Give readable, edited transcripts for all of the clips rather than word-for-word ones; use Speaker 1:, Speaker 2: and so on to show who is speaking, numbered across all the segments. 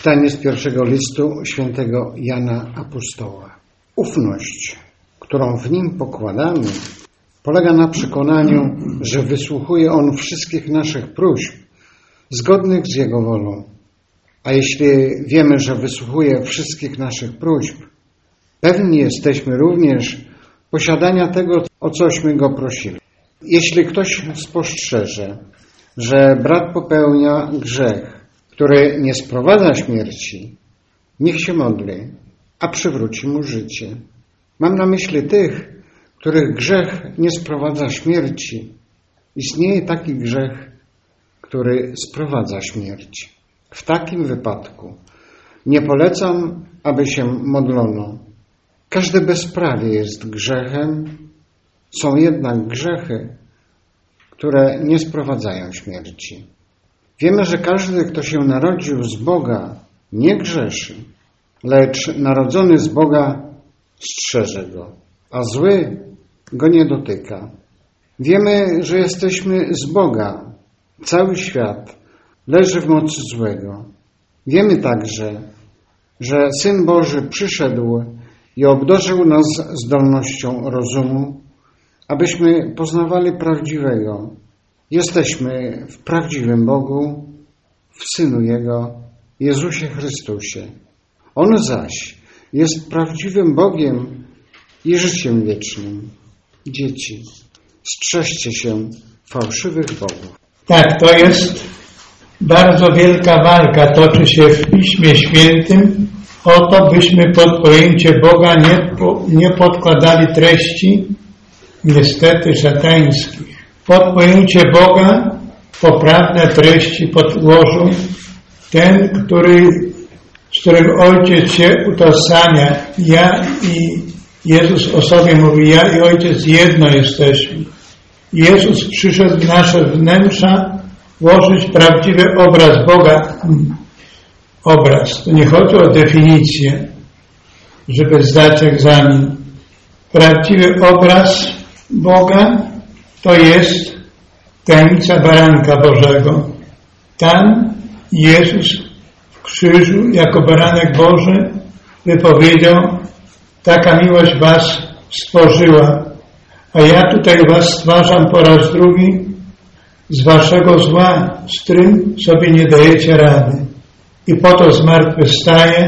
Speaker 1: Czytanie z pierwszego listu świętego Jana Apostoła. Ufność, którą w nim pokładamy, polega na przekonaniu, że wysłuchuje On wszystkich naszych próśb, zgodnych z Jego wolą. A jeśli wiemy, że wysłuchuje wszystkich naszych próśb, pewni jesteśmy również posiadania tego, o cośmy Go prosili. Jeśli ktoś spostrzeże, że brat popełnia grzech, który nie sprowadza śmierci, niech się modli, a przywróci mu życie. Mam na myśli tych, których grzech nie sprowadza śmierci. Istnieje taki grzech, który sprowadza śmierć. W takim wypadku nie polecam, aby się modlono. Każde bezprawie jest grzechem, są jednak grzechy, które nie sprowadzają śmierci. Wiemy, że każdy, kto się narodził z Boga, nie grzeszy, lecz narodzony z Boga strzeże go, a zły go nie dotyka. Wiemy, że jesteśmy z Boga. Cały świat leży w mocy złego. Wiemy także, że Syn Boży przyszedł i obdarzył nas zdolnością rozumu, abyśmy poznawali prawdziwego. Jesteśmy w prawdziwym Bogu, w Synu Jego, Jezusie Chrystusie. On zaś jest prawdziwym Bogiem i życiem wiecznym. Dzieci, strzeżcie się fałszywych bogów.
Speaker 2: Tak, to jest bardzo wielka walka, toczy się w Piśmie Świętym o to, byśmy pod pojęcie Boga nie podkładali treści, niestety szatańskich. Pod pojęcie Boga poprawne treści podłożył ten, z którym Ojciec się utożsamia. Ja i Jezus o sobie mówi, ja i Ojciec jedno jesteśmy. Jezus przyszedł w nasze wnętrza włożyć prawdziwy obraz Boga. Obraz. To nie chodzi o definicję, żeby zdać egzamin. Prawdziwy obraz Boga to jest tajemnica baranka Bożego. Tam Jezus w krzyżu jako baranek Boży wypowiedział: taka miłość was stworzyła, a ja tutaj was stwarzam po raz drugi z waszego zła, z którym sobie nie dajecie rady. I po to zmartwychwstaje,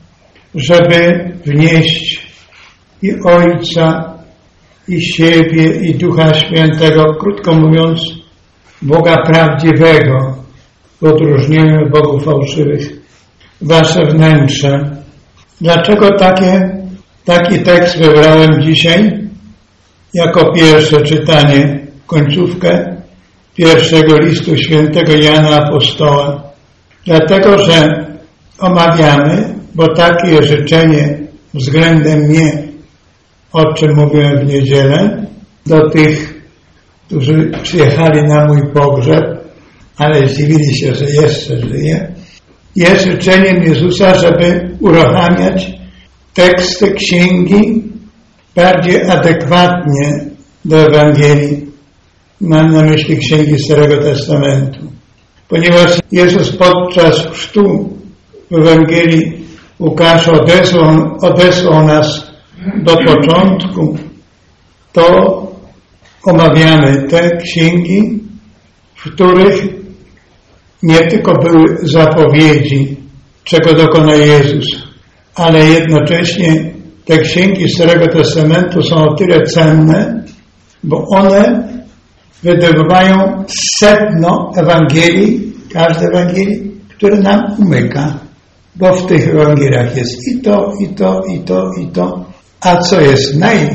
Speaker 2: żeby wnieść i Ojca, i siebie, i Ducha Świętego, krótko mówiąc, Boga prawdziwego, w odróżnieniu od bogów fałszywych, wasze wnętrze. Dlaczego taki tekst wybrałem dzisiaj jako pierwsze czytanie, końcówkę pierwszego listu świętego Jana Apostoła? Dlatego, że omawiamy, bo takie życzenie względem mnie, o czym mówiłem w niedzielę, do tych, którzy przyjechali na mój pogrzeb, ale zdziwili się, że jeszcze żyje, jest życzeniem Jezusa, żeby uruchamiać teksty księgi bardziej adekwatnie do Ewangelii. Mam na myśli księgi Starego Testamentu. Ponieważ Jezus podczas chrztu w Ewangelii Łukasza odesłał nas do początku, to omawiamy te księgi, w których nie tylko były zapowiedzi, czego dokona Jezus, ale jednocześnie te księgi Starego Testamentu są o tyle cenne, bo one wydobywają sedno Ewangelii, każdej Ewangelii, które nam umyka. Bo w tych Ewangeliach jest i to, i to, i to, i to. A co jest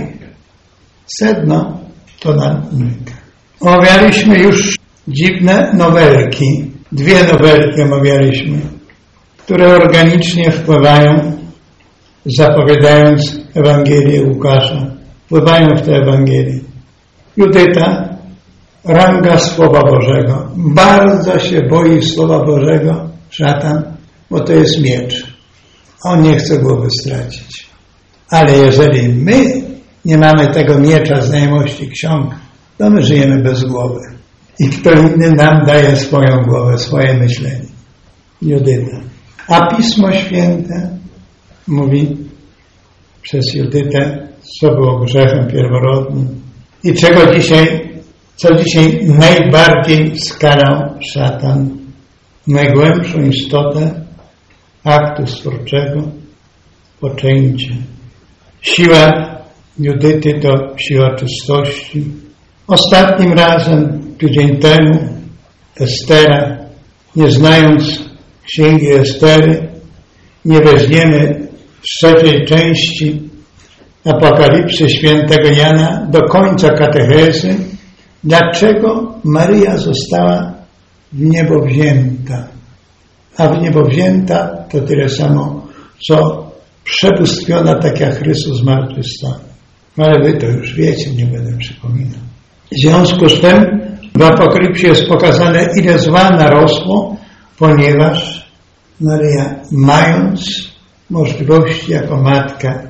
Speaker 2: sedno, to nam umyka. Omawialiśmy już dziwne nowelki. 2 nowelki omawialiśmy, które organicznie wpływają, zapowiadając Ewangelię Łukasza. Wpływają w tę Ewangelię. Judyta, ranga Słowa Bożego. Bardzo się boi Słowa Bożego szatan, bo to jest miecz. On nie chce głowy stracić. Ale jeżeli my nie mamy tego miecza znajomości ksiąg, to my żyjemy bez głowy. I kto inny nam daje swoją głowę, swoje myślenie. Judyta. A Pismo Święte mówi przez Judytę, co było grzechem pierworodnym i co dzisiaj najbardziej skarał szatan, najgłębszą istotę aktu stwórczego, poczęcie. Siła Judyty to siła czystości. Ostatnim razem, tydzień temu, Estera, nie znając Księgi Estery, nie weźmiemy z 3. części Apokalipsy świętego Jana do końca katechezy, dlaczego Maryja została w niebo wzięta. A w niebo wzięta to tyle samo, co przebóstwiona, tak jak Chrystus zmartwychwstał. Ale wy to już wiecie, nie będę przypominał. W związku z tym w Apokalipsie jest pokazane, ile zła narosło, ponieważ Maryja, mając możliwości jako matka,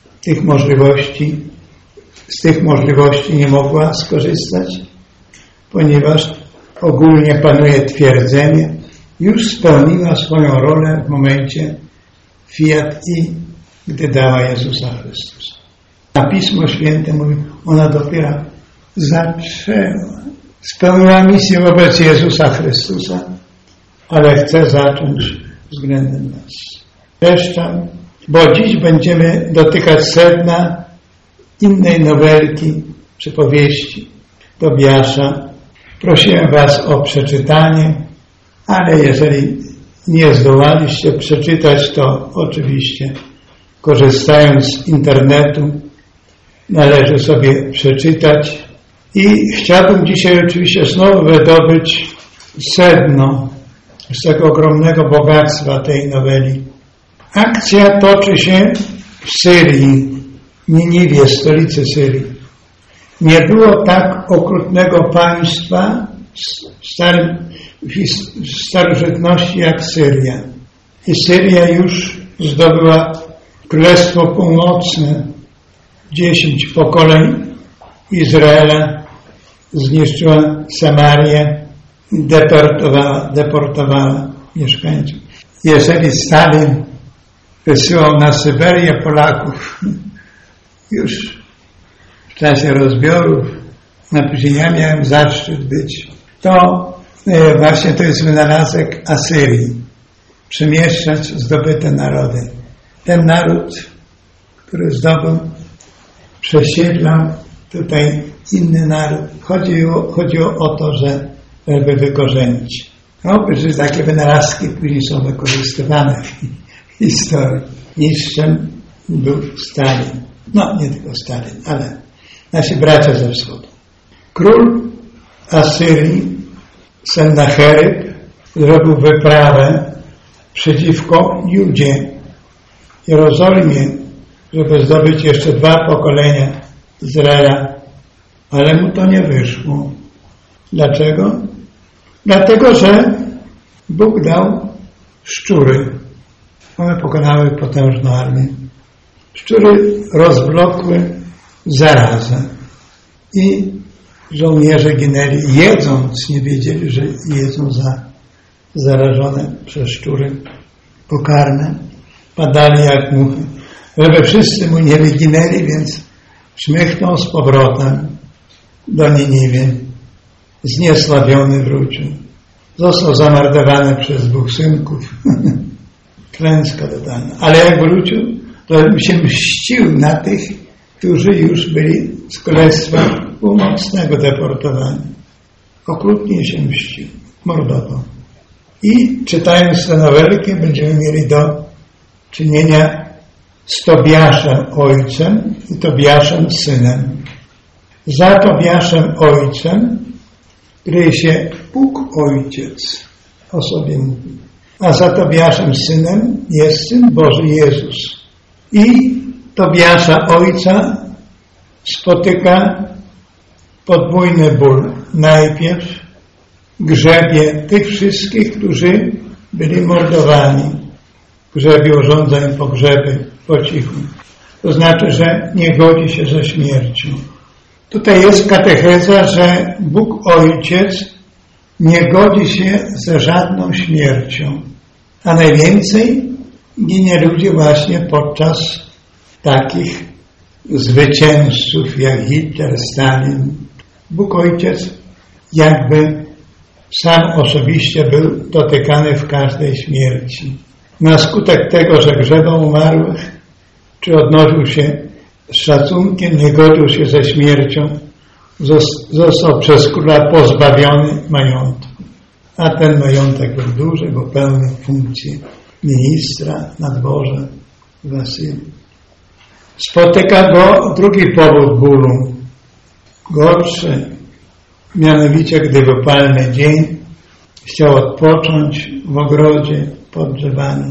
Speaker 2: z tych możliwości nie mogła skorzystać, ponieważ ogólnie panuje twierdzenie, już spełniła swoją rolę w momencie fiat i gdy dała Jezusa Chrystusa. A Pismo Święte mówi, ona dopiero zaczęła, spełniła misję wobec Jezusa Chrystusa, ale chce zacząć względem nas. Zresztą, bo dziś będziemy dotykać sedna innej nowelki, przypowieści Tobiasza. Prosiłem was o przeczytanie, ale jeżeli nie zdołaliście przeczytać, to oczywiście korzystając z internetu należy sobie przeczytać. I chciałbym dzisiaj oczywiście znowu wydobyć sedno z tego ogromnego bogactwa tej noweli. Akcja toczy się w Syrii, Niniwie, stolicy Syrii. Nie było tak okrutnego państwa w starożytności jak Syria. I Syria już zdobyła Królestwo Północne. 10 pokoleń Izraela zniszczyła Samarię i deportowała mieszkańców. Jeżeli Stalin wysyłał na Syberię Polaków już w czasie rozbiorów, ja miałem zaszczyt być, to właśnie to jest wynalazek Asyrii. Przemieszczać zdobyte narody. Ten naród, który zdobył, przesiedlał tutaj inny naród. Chodziło o to, żeby wykorzenić. Że takie wynalazki później są wykorzystywane w historii. Mistrzem był Stalin. No, nie tylko Stalin, ale nasi bracia ze wschodu. Król Asyrii, Sennacheryb, zrobił wyprawę przeciwko Judzie, Jerozolimie, żeby zdobyć jeszcze 2 pokolenia Izraela, ale mu to nie wyszło. Dlaczego? Dlatego, że Bóg dał szczury. One pokonały potężną armię. Szczury rozwlokły zarazę i żołnierze ginęli, jedząc, nie wiedzieli, że jedzą zarażone przez szczury pokarmy. Padali jak muchy. Żeby wszyscy mu nie wyginęli, więc czmychnął z powrotem do Niniwy. Zniesławiony wrócił. Został zamordowany przez 2 synków. Klęska totalna. Ale jak wrócił, to się mścił na tych, którzy już byli z Królestwa Północnego deportowani. Okrutnie się mścił. Mordował. I czytając tę nowelkę będziemy mieli do czynienia z Tobiaszem ojcem i Tobiaszem synem. Za Tobiaszem ojcem kryje się Bóg Ojciec, o sobie mówi. A za Tobiaszem synem jest Syn Boży Jezus. I Tobiasza ojca spotyka podwójny ból. Najpierw grzebie tych wszystkich, którzy byli mordowani. Grzebie urządza im pogrzeby po cichu. To znaczy, że nie godzi się ze śmiercią. Tutaj jest katecheza, że Bóg Ojciec nie godzi się ze żadną śmiercią. A najwięcej ginie ludzi właśnie podczas takich zwycięzców jak Hitler, Stalin. Bóg Ojciec jakby sam osobiście był dotykany w każdej śmierci. Na skutek tego, że grzebał umarłych, czy odnosił się z szacunkiem, nie godził się ze śmiercią, został przez króla pozbawiony majątku. A ten majątek był duży, bo pełnił funkcję ministra na dworze w Asylii. Spotyka go drugi powód bólu, gorszy, mianowicie gdy w upalny dzień chciał odpocząć w ogrodzie pod drzewami.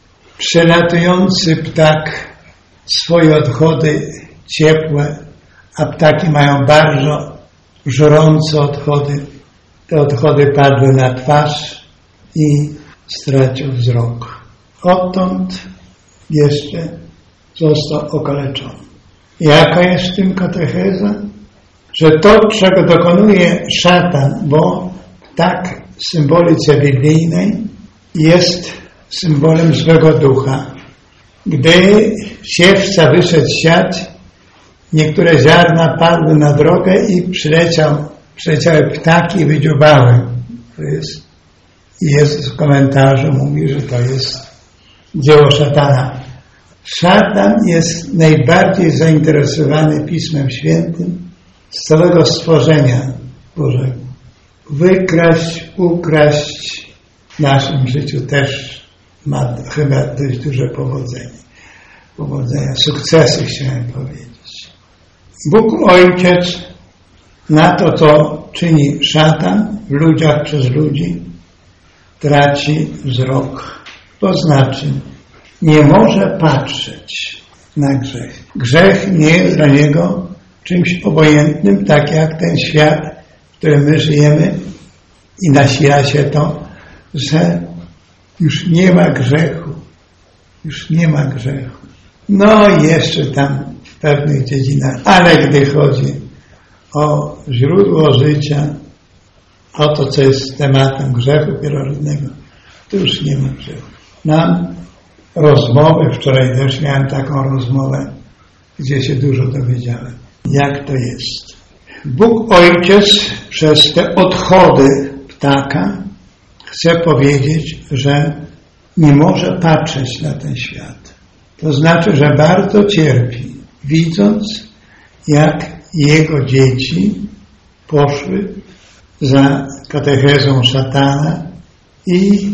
Speaker 2: Przylatujący ptak swoje odchody ciepłe, a ptaki mają bardzo żrące odchody. Te odchody padły na twarz i stracił wzrok. Odtąd jeszcze został okaleczony. Jaka jest w tym katecheza? Że to, czego dokonuje szatan, bo tak w symbolice biblijnej jest symbolem złego ducha. Gdy siewca wyszedł siać, niektóre ziarna padły na drogę i przyleciały ptaki i wydziubały. To jest, i Jezus w komentarzu mówi, że to jest dzieło szatana. Szatan jest najbardziej zainteresowany Pismem Świętym z całego stworzenia Bożego. Wykraść, ukraść w naszym życiu też ma chyba dość duże powodzenia, sukcesy chciałem powiedzieć. Bóg Ojciec na to, co czyni szatan w ludziach przez ludzi, traci wzrok. To znaczy, nie może patrzeć na grzech. Grzech nie jest dla niego czymś obojętnym, tak jak ten świat, w którym my żyjemy i nasila się to, że już nie ma grzechu. Już nie ma grzechu. No i jeszcze tam w pewnych dziedzinach, ale gdy chodzi o źródło życia, o to, co jest tematem grzechu pierworodnego, to już nie ma grzechu. Mam rozmowę, wczoraj też miałem taką rozmowę, gdzie się dużo dowiedziałem. Jak to jest? Bóg Ojciec przez te odchody ptaka chce powiedzieć, że nie może patrzeć na ten świat. To znaczy, że bardzo cierpi, widząc, jak jego dzieci poszły za katechezą szatana i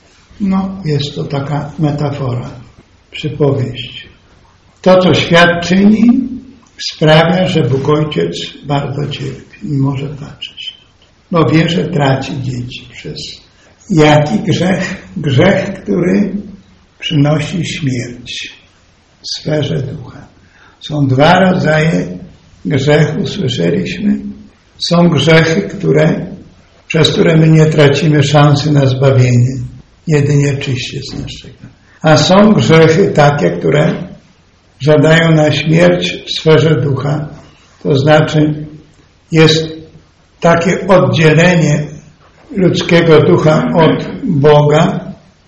Speaker 2: jest to taka metafora, przypowieść. To, co świat czyni, sprawia, że Bóg Ojciec bardzo cierpi, nie może patrzeć. Bo wie, że traci dzieci przez jaki grzech? Grzech, który przynosi śmierć w sferze ducha. Są dwa rodzaje grzechu, słyszeliśmy. Są grzechy, przez które my nie tracimy szansy na zbawienie. Jedynie czyście z naszego. A są grzechy takie, które żądają na śmierć w sferze ducha. To znaczy jest takie oddzielenie ludzkiego ducha od Boga,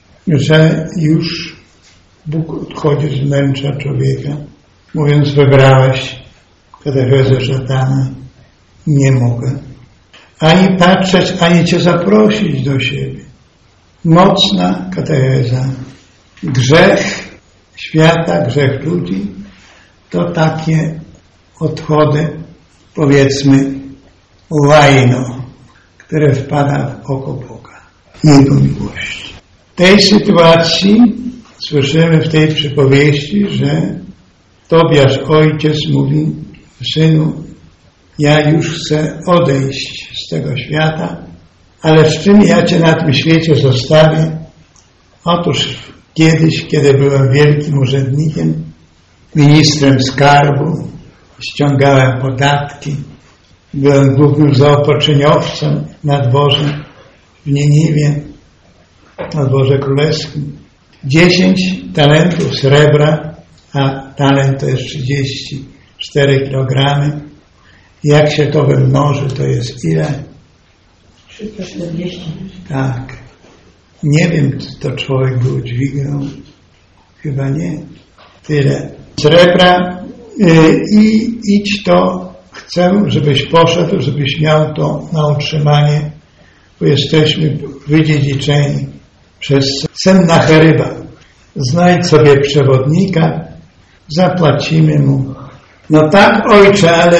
Speaker 2: że już Bóg odchodzi z wnętrza człowieka, mówiąc: wybrałeś katechezę szatana, nie mogę ani patrzeć, ani cię zaprosić do siebie. Mocna katecheza. Grzech świata, grzech ludzi to takie odchody, powiedzmy, łajno, które wpada w oko Boga, Jego miłości. W tej sytuacji słyszymy w tej przypowieści, że Tobiasz ojciec mówi: synu, ja już chcę odejść z tego świata, ale z czym ja cię na tym świecie zostawię? Otóż kiedyś, kiedy byłem wielkim urzędnikiem, ministrem skarbu, ściągałem podatki, byłem głównym zaopatrzeniowcem na dworze w Niniwie, na dworze królewskim. 10 talentów srebra, a talent to jest 34 kilogramy. Jak się to wymnoży, to jest ile?
Speaker 3: 340.
Speaker 2: Tak. Nie wiem, czy to człowiek go udźwignął. Chyba nie. Tyle. Srebra i idź to, chcę, żebyś poszedł, żebyś miał to na utrzymanie, bo jesteśmy wydziedziczeni przez Sennacheryba. Znajdź sobie przewodnika, zapłacimy mu. No tak, ojcze, ale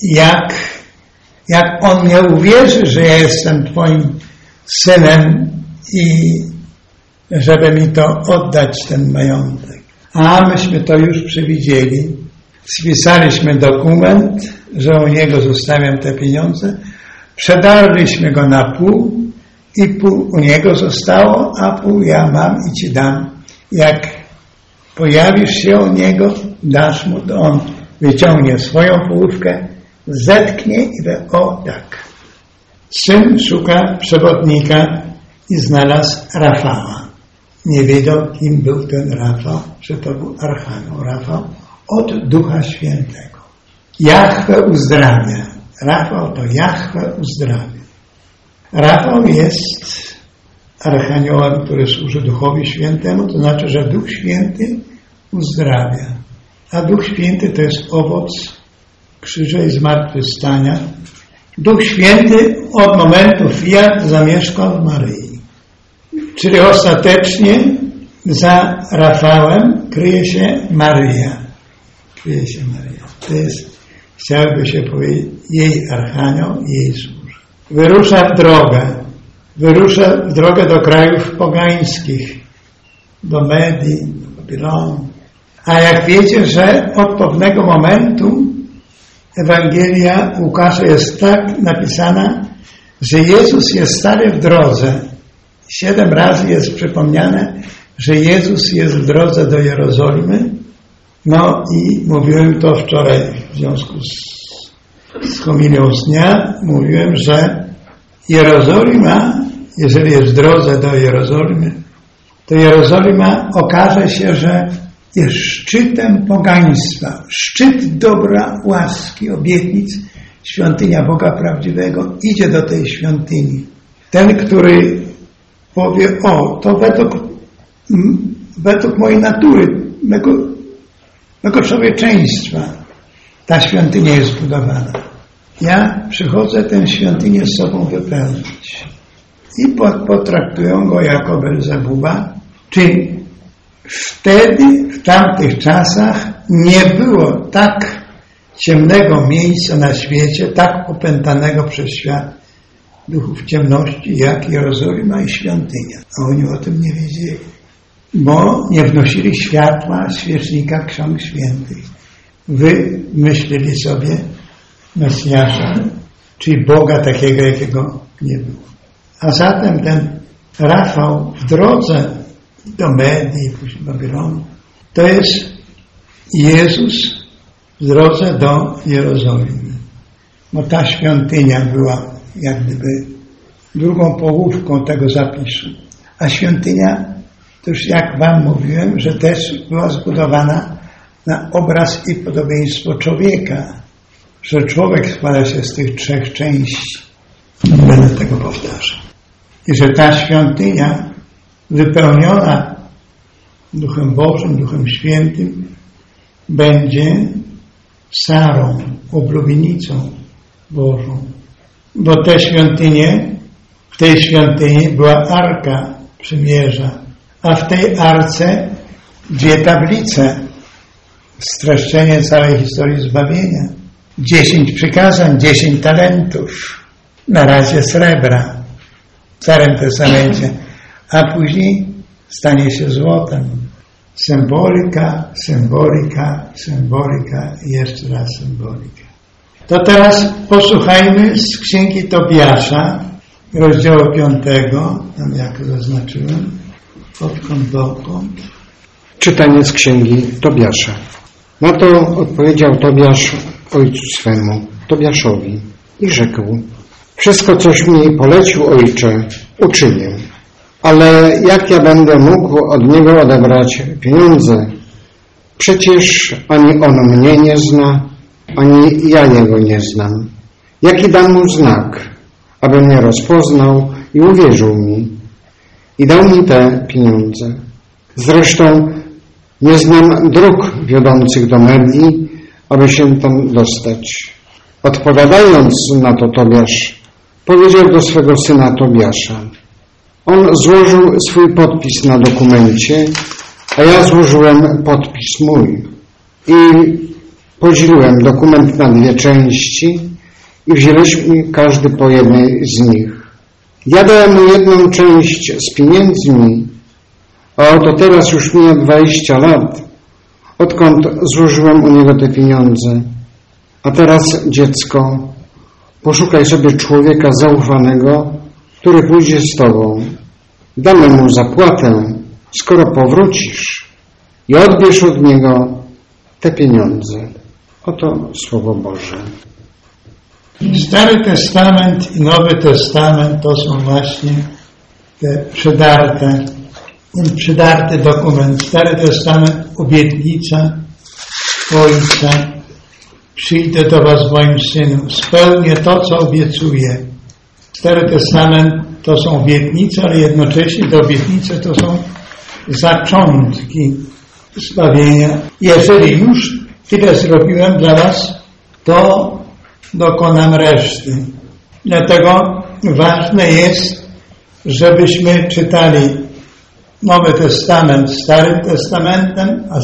Speaker 2: jak on nie uwierzy, że ja jestem twoim synem i żeby mi to oddać, ten majątek. A myśmy to już przewidzieli. Spisaliśmy dokument, że u niego zostawiam te pieniądze. Przedarliśmy go na pół i pół u niego zostało, a pół ja mam i ci dam. Jak pojawisz się u niego, dasz mu, to on wyciągnie swoją połówkę, zetknie i o tak. Syn szuka przewodnika i znalazł Rafała. Nie wiedział, kim był ten Rafał, że to był Archanioł Rafał od Ducha Świętego. Jahwe uzdrawia. Rafał to Jahwe uzdrawia. Rafał jest Archaniołem, który służy Duchowi Świętemu, to znaczy, że Duch Święty uzdrawia. A Duch Święty to jest owoc krzyża i zmartwychwstania. Duch Święty od momentu fiat zamieszkał w Maryi. Czyli ostatecznie za Rafałem kryje się Maryja. Kryje się Maryja. To jest, chciałoby się powiedzieć, jej Archanioł, jej służba. Wyrusza w drogę do krajów pogańskich, do Medii, do Babilonu. A jak wiecie, że od pewnego momentu Ewangelia Łukasza jest tak napisana, że Jezus jest stary w drodze. 7 razy jest przypomniane, że Jezus jest w drodze do Jerozolimy. No i mówiłem to wczoraj w związku z homilią z dnia. Mówiłem, że Jerozolima, jeżeli jest w drodze do Jerozolimy, to Jerozolima okaże się, że jest szczytem pogaństwa, szczyt dobra, łaski, obietnic, świątynia Boga prawdziwego, idzie do tej świątyni. Ten, który powie, to według mojej natury, mego człowieczeństwa ta świątynia jest budowana. Ja przychodzę tę świątynię z sobą wypełnić. I potraktują go jako Belzebuba, czyli wtedy, w tamtych czasach nie było tak ciemnego miejsca na świecie, tak opętanego przez świat duchów ciemności, jak Jerozolima i świątynia. A oni o tym nie wiedzieli, bo nie wnosili światła, świecznika ksiąg świętych. Wy myśleli sobie Mesjasza, czyli Boga takiego, jakiego nie było. A zatem ten Rafał w drodze do Medii, później Babilonu, to jest Jezus w drodze do Jerozolimy. Bo ta świątynia była jak gdyby drugą połówką tego zapisu. A świątynia, to już jak wam mówiłem, że też była zbudowana na obraz i podobieństwo człowieka. Że człowiek składa się z tych 3 części. Nie będę tego powtarzał. I że ta świątynia wypełniona Duchem Bożym, Duchem Świętym będzie Sarą, oblubienicą Bożą. Bo te świątynie, w tej świątyni była Arka Przymierza, a w tej Arce 2 tablice, streszczenie całej historii zbawienia. 10 przykazań, 10 talentów, na razie srebra w Starym Testamencie, a później stanie się złotem. Symbolika, symbolika, symbolika i jeszcze raz symbolika. To teraz posłuchajmy z Księgi Tobiasza, rozdziału 5, tam jak zaznaczyłem, odkąd dokąd.
Speaker 1: Czytanie z Księgi Tobiasza. Na to odpowiedział Tobiasz ojcu swemu, Tobiaszowi, i rzekł: wszystko, coś mi polecił ojcze, uczynię. Ale jak ja będę mógł od niego odebrać pieniądze? Przecież ani on mnie nie zna, ani ja jego nie znam. Jaki dam mu znak, aby mnie rozpoznał i uwierzył mi? i dał mi te pieniądze. Zresztą nie znam dróg wiodących do Medii, aby się tam dostać. Odpowiadając na to Tobiasz, powiedział do swego syna Tobiasza. On złożył swój podpis na dokumencie, a ja złożyłem podpis mój. I podzieliłem dokument na 2 części i wzięliśmy każdy po jednej z nich. Ja dałem mu 1 część z pieniędzmi, a oto teraz już mija 20 lat, odkąd złożyłem u niego te pieniądze. A teraz, dziecko, poszukaj sobie człowieka zaufanego, który pójdzie z tobą. Damy mu zapłatę, skoro powrócisz, i odbierz od niego te pieniądze. Oto Słowo Boże.
Speaker 2: Stary Testament i Nowy Testament to są właśnie te przydarty dokument. Stary Testament, obietnica Ojca. Przyjdę do was, moim synu, spełnię to, co obiecuję. Stary Testament to są obietnice, ale jednocześnie te obietnice to są zaczątki zbawienia. Jeżeli już tyle zrobiłem dla was, to dokonam reszty. Dlatego ważne jest, żebyśmy czytali Nowy Testament Starym Testamentem, a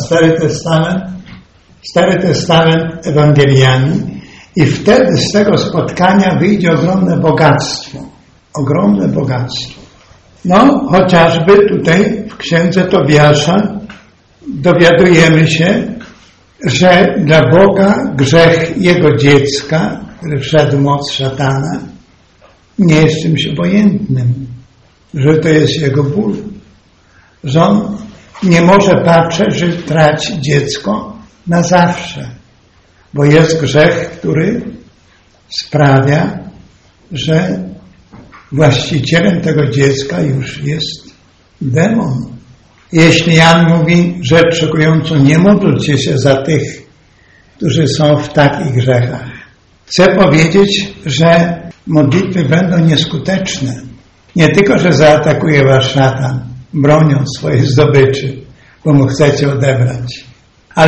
Speaker 2: Stary Testament Ewangeliami i wtedy z tego spotkania wyjdzie ogromne bogactwo. Ogromne bogactwo. No, chociażby tutaj w Księdze Tobiasza dowiadujemy się, że dla Boga grzech Jego dziecka, który wszedł w moc szatana, nie jest czymś obojętnym, że to jest Jego ból, że On nie może patrzeć, że traci dziecko na zawsze, bo jest grzech, który sprawia, że właścicielem tego dziecka już jest demon. Jeśli Jan mówi rzecz szokującą, nie módlcie się za tych, którzy są w takich grzechach. Chcę powiedzieć, że modlitwy będą nieskuteczne. Nie tylko, że zaatakuje was szatan bronią swojej zdobyczy, bo mu chcecie odebrać. Ale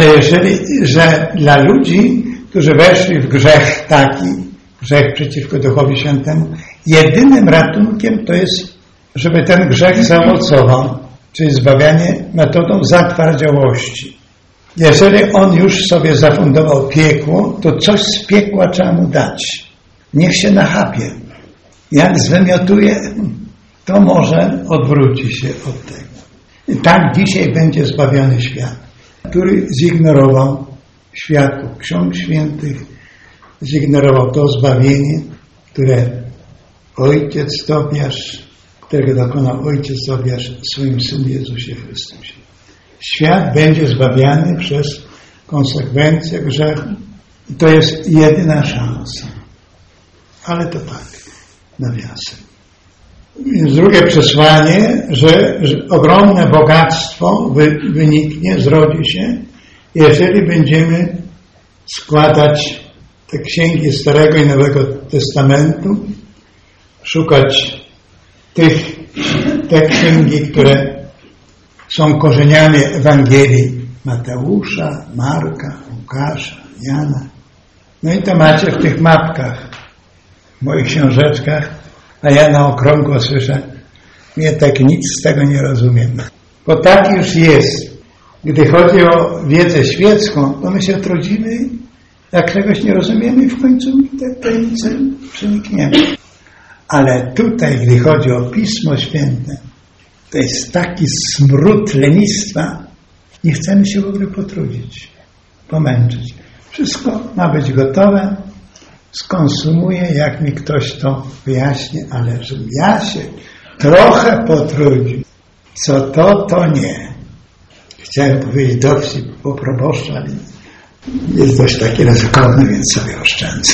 Speaker 2: że dla ludzi, którzy weszli w grzech taki, grzech przeciwko Duchowi Świętemu, jedynym ratunkiem to jest, żeby ten grzech zaowocował, czyli zbawianie metodą zatwardziałości. Jeżeli on już sobie zafundował piekło, to coś z piekła trzeba mu dać. Niech się nachapie. Jak zwymiotuje, to może odwróci się od tego. I tak dzisiaj będzie zbawiony świat, który zignorował świadków Ksiąg Świętych, zignorował to zbawienie, które Ojciec Tobiasz, którego dokonał Ojciec Tobiasz w swoim Synu Jezusie Chrystusie. Świat będzie zbawiany przez konsekwencje grzechu. I to jest jedyna szansa. Ale to tak, nawiasem. Więc drugie przesłanie, że ogromne bogactwo wyniknie, zrodzi się, jeżeli będziemy składać te księgi Starego i Nowego Testamentu, szukać te księgi, które są korzeniami Ewangelii Mateusza, Marka, Łukasza, Jana. No i to macie w tych mapkach, w moich książeczkach, a ja na okrągło słyszę, ja tak nic z tego nie rozumiem. Bo tak już jest. Gdy chodzi o wiedzę świecką, to my się trudzimy, jak czegoś nie rozumiemy i w końcu te tajemnice przenikniemy. Ale tutaj, gdy chodzi o Pismo Święte, to jest taki smród lenistwa, nie chcemy się w ogóle potrudzić, pomęczyć. Wszystko ma być gotowe, skonsumuję, jak mi ktoś to wyjaśni, ale żebym ja się trochę potrudził, co to nie. Chciałem powiedzieć dowcip po proboszczu, ale jest dość taki ryzykowny, więc sobie oszczędzę.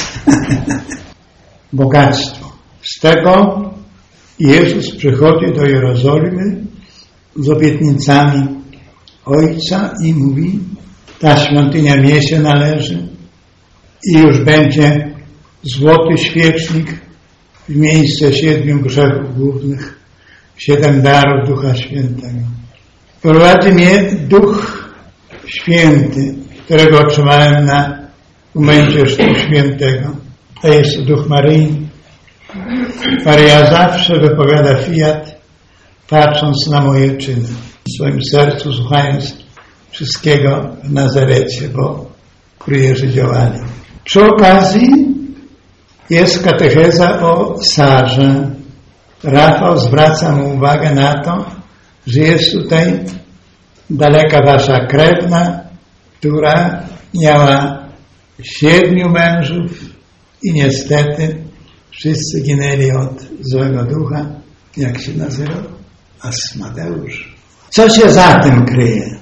Speaker 2: Bogactwo. Z tego Jezus przychodzi do Jerozolimy z obietnicami Ojca i mówi, ta świątynia mnie się należy i już będzie złoty świecznik w miejsce 7 grzechów głównych. 7 darów Ducha Świętego. Prowadzi mnie Duch Święty, którego otrzymałem na momencie Chrztu Świętego. To jest Duch Maryi. Maryja zawsze wypowiada fiat, patrząc na moje czyny. W swoim sercu słuchając wszystkiego w Nazarecie, bo kurierzy działali. Przy okazji jest katecheza o Sarze. Rafał zwraca mu uwagę na to, że jest tutaj daleka wasza krewna, która miała 7 mężów i niestety wszyscy ginęli od złego ducha. Jak się nazywał? Asmadeusz. Co się za tym kryje?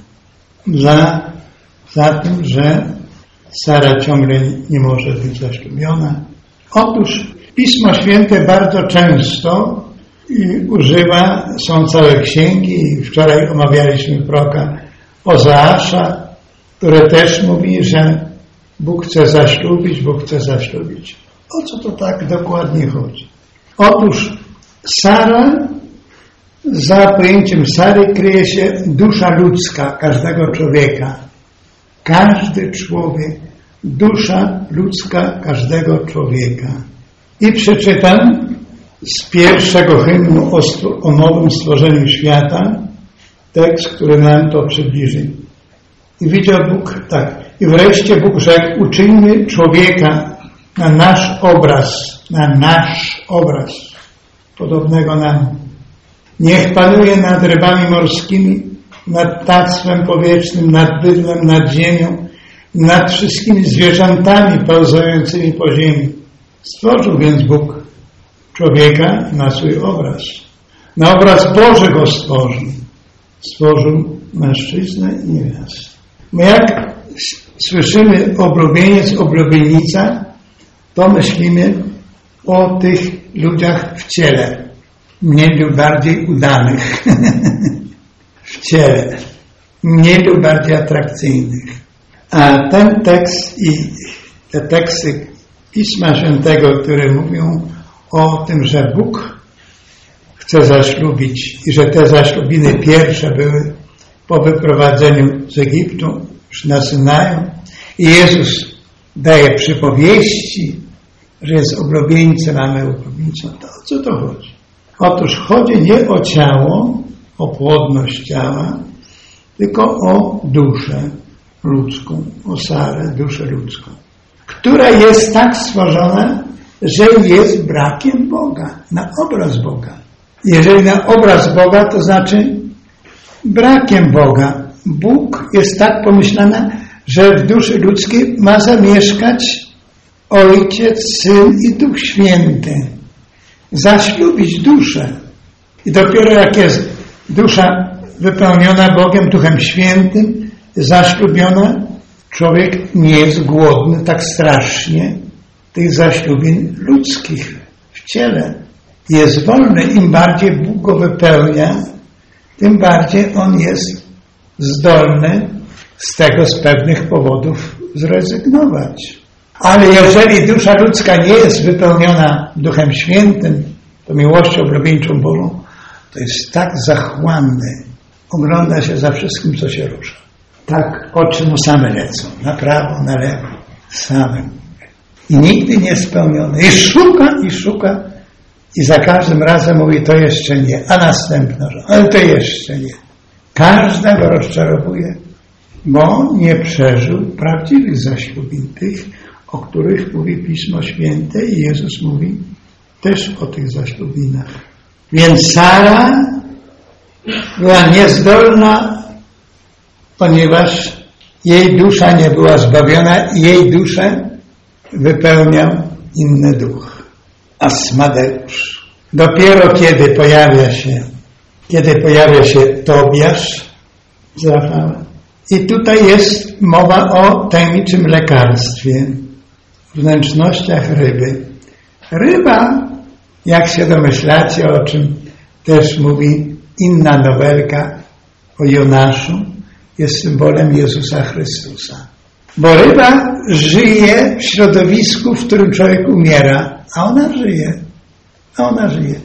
Speaker 2: Za tym, że Sara ciągle nie może być zaślubiona. Otóż Pismo Święte bardzo często używa, są całe księgi i wczoraj omawialiśmy proroka Ozeasza, który też mówi, że Bóg chce zaślubić, Bóg chce zaślubić. O co to tak dokładnie chodzi? Otóż Sara, za pojęciem Sary kryje się dusza ludzka każdego człowieka. Każdy człowiek, dusza ludzka każdego człowieka. I przeczytam z pierwszego hymnu o nowym stworzeniu świata tekst, który nam to przybliży. I widział Bóg tak. I wreszcie Bóg rzekł, uczyńmy człowieka na nasz obraz, podobnego nam. Niech panuje nad rybami morskimi, nad ptactwem powietrznym, nad bydłem, nad ziemią, nad wszystkimi zwierzętami pełzającymi po ziemi. Stworzył więc Bóg człowieka na swój obraz. Na obraz Boży go stworzył. Stworzył mężczyznę i niewiastę. My jak słyszymy oblubieniec, oblubienica, to myślimy o tych ludziach w ciele. Mniej lub bardziej udanych. W ciele. Mniej lub bardziej atrakcyjnych. A ten tekst i te teksty Pisma Świętego, które mówią o tym, że Bóg chce zaślubić i że te zaślubiny pierwsze były po wyprowadzeniu z Egiptu, już na Synaju, i Jezus daje przypowieści, że jest oblubieńcem, a my oblubieńcą. To o co to chodzi? Otóż chodzi nie o ciało, o płodność ciała, tylko o duszę ludzką, o Sarę, duszę ludzką, która jest tak stworzona, że jest brakiem Boga, na obraz Boga. Jeżeli na obraz Boga, to znaczy brakiem Boga. Bóg jest tak pomyślany, że w duszy ludzkiej ma zamieszkać Ojciec, Syn i Duch Święty. Zaślubić duszę. I dopiero jak jest dusza wypełniona Bogiem, Duchem Świętym, zaślubiona, człowiek nie jest głodny tak strasznie tych zaślubin ludzkich w ciele. Jest wolny. Im bardziej Bóg go wypełnia, tym bardziej on jest zdolny z tego z pewnych powodów zrezygnować. Ale jeżeli dusza ludzka nie jest wypełniona Duchem Świętym, to miłością oblubieńczą Bożą, to jest tak zachłanny. Ogląda się za wszystkim, co się rusza. Tak oczy mu same lecą. Na prawo, na lewo. Samym. I nigdy nie spełniony. I szuka. I za każdym razem mówi, to jeszcze nie. A następna, ale to jeszcze nie. Każda go rozczarowuje, bo nie przeżył prawdziwych zaślubin, tych, o których mówi Pismo Święte i Jezus mówi też o tych zaślubinach. Więc Sara była niezdolna, ponieważ jej dusza nie była zbawiona i jej duszę wypełniał inny duch. Asmadeusz. Dopiero kiedy pojawia się Tobiasz z Rafałem. I tutaj jest mowa o tajemniczym lekarstwie, wnętrznościach ryby. Ryba, jak się domyślacie, o czym też mówi inna nowelka o Jonaszu, jest symbolem Jezusa Chrystusa. Bo ryba żyje w środowisku, w którym człowiek umiera, a ona żyje.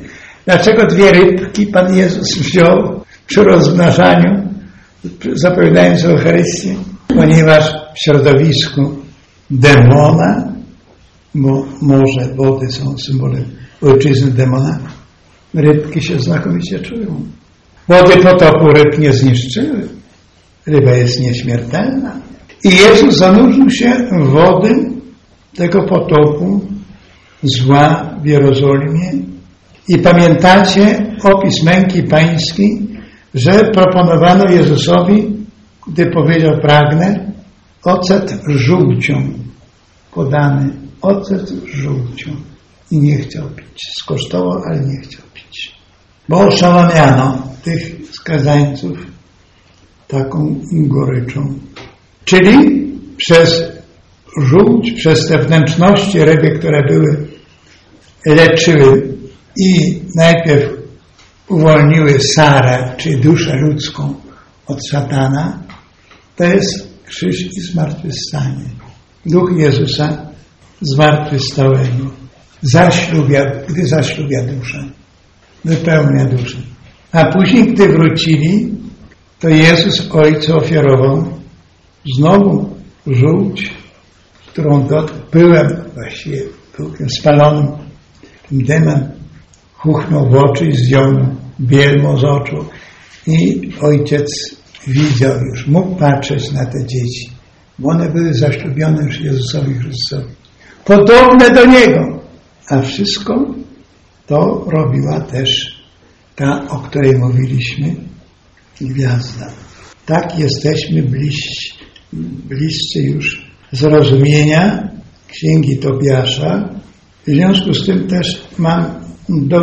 Speaker 2: Dlaczego 2 rybki Pan Jezus wziął przy rozmnażaniu, zapowiadając Eucharystię? Ponieważ w środowisku demona, bo morze, wody są symbolem ojczyzny demona, rybki się znakomicie czują. Wody potopu ryb nie zniszczyły. Ryba jest nieśmiertelna. I Jezus zanurzył się w wody tego potopu zła w Jerozolimie. I pamiętacie opis męki pańskiej, że proponowano Jezusowi, gdy powiedział pragnę, ocet żółcią podany, ocet żółcią. I nie chciał pić. Skosztował, ale nie chciał pić. Bo oszałamiano tych skazańców taką goryczą. Czyli przez żółć, przez te wnętrzności rybie, które były, leczyły i najpierw uwolniły Sarę, czy duszę ludzką od szatana, to jest krzyż i zmartwychwstanie. Duch Jezusa zmartwychwstałego gdy zaślubia duszę, wypełnia duszę. A później, gdy wrócili, to Jezus Ojcu ofiarował znowu żółć, którą pyłem, właściwie pyłkiem spalonym, ten demon chuchnął w oczy i zdjął bielmo z oczu. I ojciec widział już, mógł patrzeć na te dzieci, bo one były zaślubione już Jezusowi Chrystusowi. Podobne do Niego. A wszystko to robiła też ta, o której mówiliśmy, gwiazda. Tak jesteśmy bliscy już zrozumienia Księgi Tobiasza. W związku z tym też mam do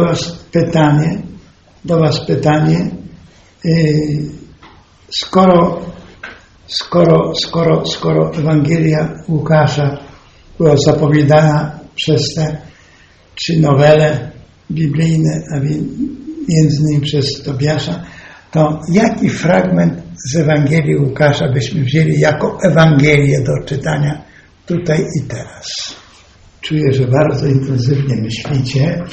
Speaker 2: was pytanie, skoro Ewangelia Łukasza była zapowiadana przez te 3 nowele biblijne, a między innymi przez Tobiasza, to jaki fragment z Ewangelii Łukasza byśmy wzięli jako Ewangelię do czytania tutaj i teraz? Czuję, że bardzo intensywnie myślicie.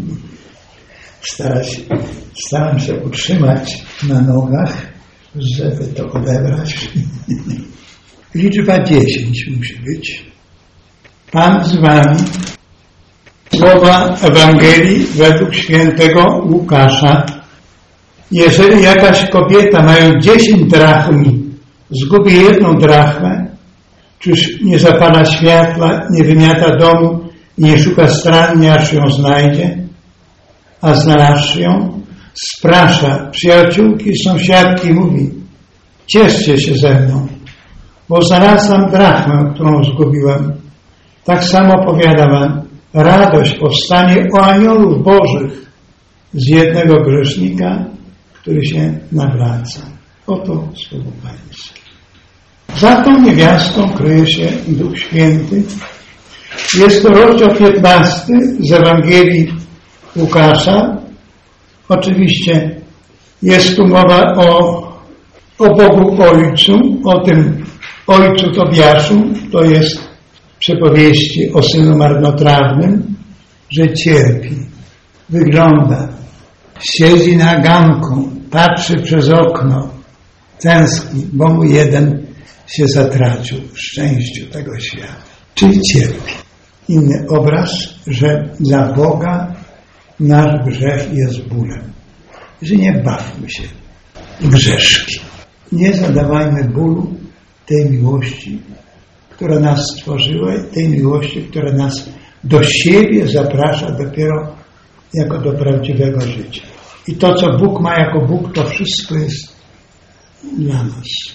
Speaker 2: Staram się utrzymać na nogach, żeby to odebrać. Liczba 10 musi być. Pan z wami. Słowa Ewangelii według świętego Łukasza. Jeżeli jakaś kobieta, mając 10 drachm, zgubi 1 drachmę, czyż nie zapala światła, nie wymiata domu i nie szuka starannie, aż ją znajdzie? A znalazłszy ją, sprasza przyjaciółki, sąsiadki i mówi: cieszcie się ze mną, bo znalazłam drachmę, którą zgubiłam. Tak samo powiadam wam, radość powstanie u aniołów bożych z jednego grzesznika, który się nawraca. Oto słowo Pańskie. Za tą niewiastą kryje się Duch Święty. Jest to rozdział 15 z Ewangelii Łukasza. Oczywiście jest tu mowa o Bogu Ojcu, o tym Ojcu Tobiaszu. To jest przypowieści o synu marnotrawnym, że cierpi, wygląda, siedzi na ganku, patrzy przez okno, tęskni, bo mu jeden się zatracił w szczęściu tego świata. Czyli cierpi. Inny obraz, że dla Boga nasz grzech jest bólem. Że nie bawmy się w grzeszki. Nie zadawajmy bólu tej miłości, która nas stworzyła, tej miłości, która nas do siebie zaprasza dopiero jako do prawdziwego życia. I to, co Bóg ma jako Bóg, to wszystko jest dla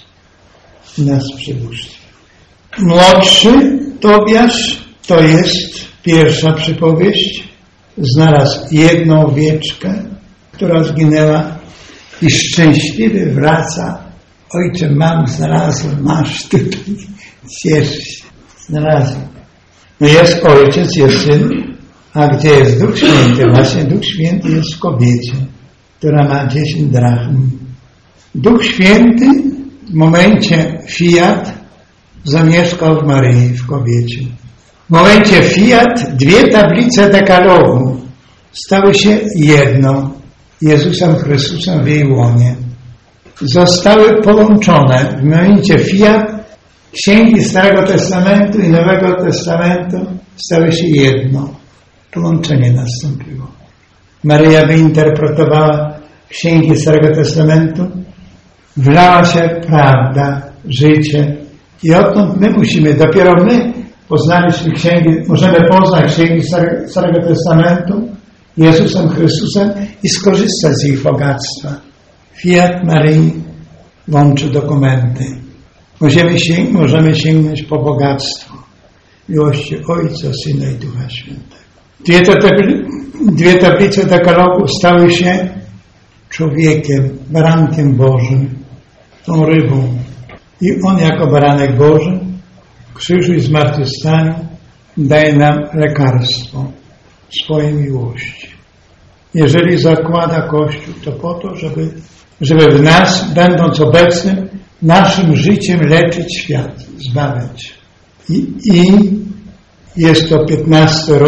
Speaker 2: nas przywództwo. Młodszy Tobiasz, to jest pierwsza przypowieść, znalazł 1 owieczkę, która zginęła i szczęśliwy wraca. Ojcze, znalazłem, masz tutaj, ciesz się, znalazłem. No jest ojciec, jest syn, a gdzie jest Duch Święty? Właśnie Duch Święty jest w kobiecie, która ma 10 drachm. Duch Święty w momencie fiat zamieszkał w Maryi, w kobiecie. W momencie fiat 2 tablice dekalogu stały się jedno Jezusem Chrystusem w jej łonie. Zostały połączone w momencie fiat księgi Starego Testamentu i Nowego Testamentu stały się jedno. Połączenie nastąpiło. Maryja wyinterpretowała księgi Starego Testamentu, wlała się prawda, życie i odtąd my musimy, dopiero my poznaliśmy księgi, możemy poznać księgi Starego Testamentu Jezusem Chrystusem i skorzystać z ich bogactwa. Fiat Maryi łączy dokumenty. Możemy sięgnąć po bogactwo miłości Ojca, Syna i Ducha Świętego. Dwie tablice dekalogu stały się człowiekiem, barankiem Bożym, tą rybą. I On jako baranek Boży w krzyżu i zmartwychwstaniu daje nam lekarstwo swojej miłości. Jeżeli zakłada Kościół, to po to, żeby w nas, będąc obecnym, naszym życiem leczyć świat, zbawiać. I jest to 15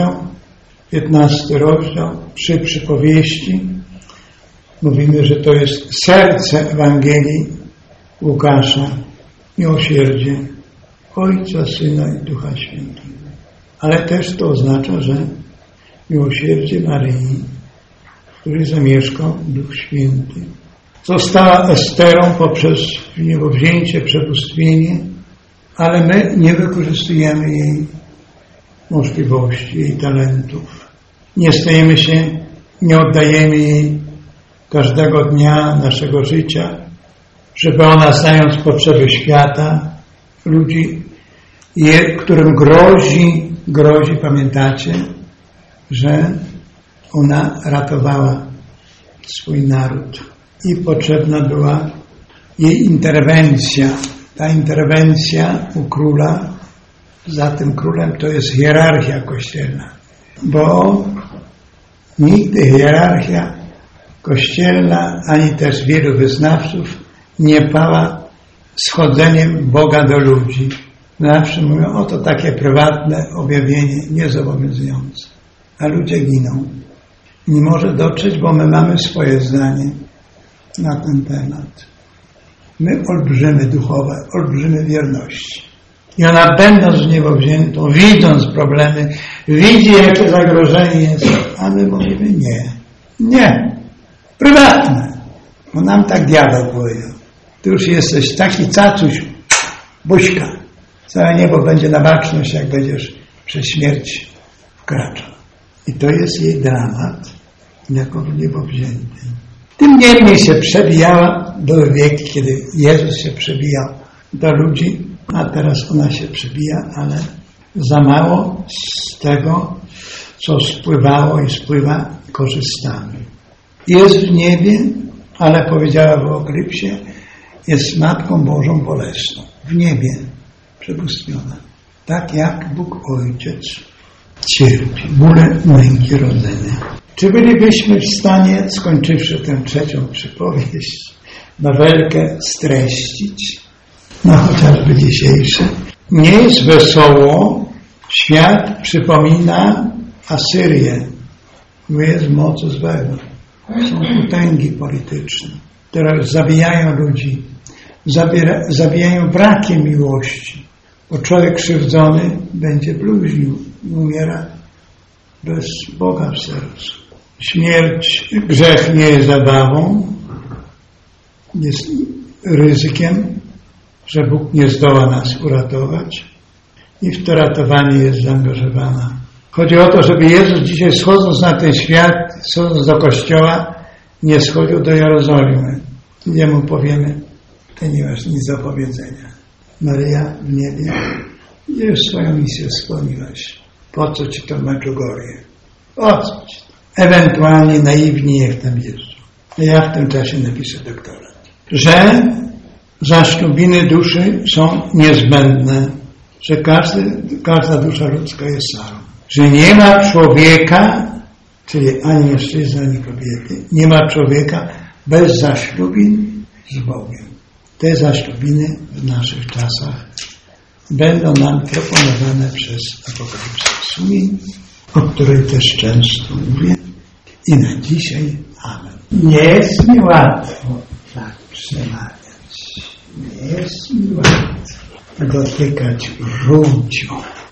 Speaker 2: rozdział, 3 przypowieści. Mówimy, że to jest serce Ewangelii Łukasza, miłosierdzie Ojca, Syna i Ducha Świętego. Ale też to oznacza, że miłosierdzie Maryi, w której zamieszkał Duch Święty, została Esterą poprzez niebowzięcie, przebóstwienie, ale my nie wykorzystujemy jej możliwości, jej talentów. Nie oddajemy jej każdego dnia naszego życia, żeby ona, znając potrzeby świata, ludzi, którym grozi, pamiętacie, że ona ratowała swój naród i potrzebna była jej interwencja. Ta interwencja u króla, za tym królem to jest hierarchia kościelna, bo nigdy hierarchia kościelna, ani też wielu wyznawców nie pała schodzeniem Boga do ludzi. Zawsze mówią, oto takie prywatne objawienie, niezobowiązujące. A ludzie giną. Nie może dotrzeć, bo my mamy swoje zdanie na ten temat. My olbrzymy duchowe, olbrzymy wierności. I ona, będąc w niebo wziętą, widząc problemy, widzi, jakie zagrożenie jest, a my mówimy nie, prywatne, bo nam tak diabeł powiedział. Ty już jesteś taki cacuś, buźka, całe niebo będzie na baczność, jak będziesz przez śmierć wkraczał. I to jest jej dramat, jako w niebo wzięty. Tym niemniej się przebijała do wieki, kiedy Jezus się przebijał do ludzi, a teraz ona się przebija, ale za mało z tego, co spływało i spływa, korzystamy. Jest w niebie, ale powiedziała w Apokalipsie, jest Matką Bożą bolesną. W niebie przebóstwiona. Tak jak Bóg Ojciec cierpi bóle męki rodzenia. Czy bylibyśmy w stanie, skończywszy tę trzecią przypowieść, nowelkę streścić? No chociażby dzisiejsze. Nie jest wesoło. Świat przypomina Asyrię. Jest moc złego. Są potęgi polityczne, które zabijają ludzi. Zabijają brakiem miłości. Bo człowiek krzywdzony będzie bluźnił i umiera bez Boga w sercu. Śmierć, grzech nie jest zabawą. Jest ryzykiem, że Bóg nie zdoła nas uratować i w to ratowanie jest zaangażowana. Chodzi o to, żeby Jezus dzisiaj, schodząc na ten świat, schodząc do Kościoła, nie schodził do Jerozolimy. Jemu powiemy, ty nie masz nic do powiedzenia. Maryja w niebie, już swoją misję spełniłaś. Po co ci to Medjugorje? Po co ci to? Ewentualnie naiwni niech tam jeżdżą. Ja w tym czasie napiszę doktorat. Że zaślubiny duszy są niezbędne, że każda dusza ludzka jest sarą. Że nie ma człowieka, czyli ani mężczyzny, ani kobiety, nie ma człowieka bez zaślubin z Bogiem. Te zaślubiny w naszych czasach będą nam proponowane przez Apokalipsę Sumień, o której też często mówię. i na dzisiaj amen. Nie jest mi łatwo tak przemawiać. Nie jest mi łatwo dotykać żółciu.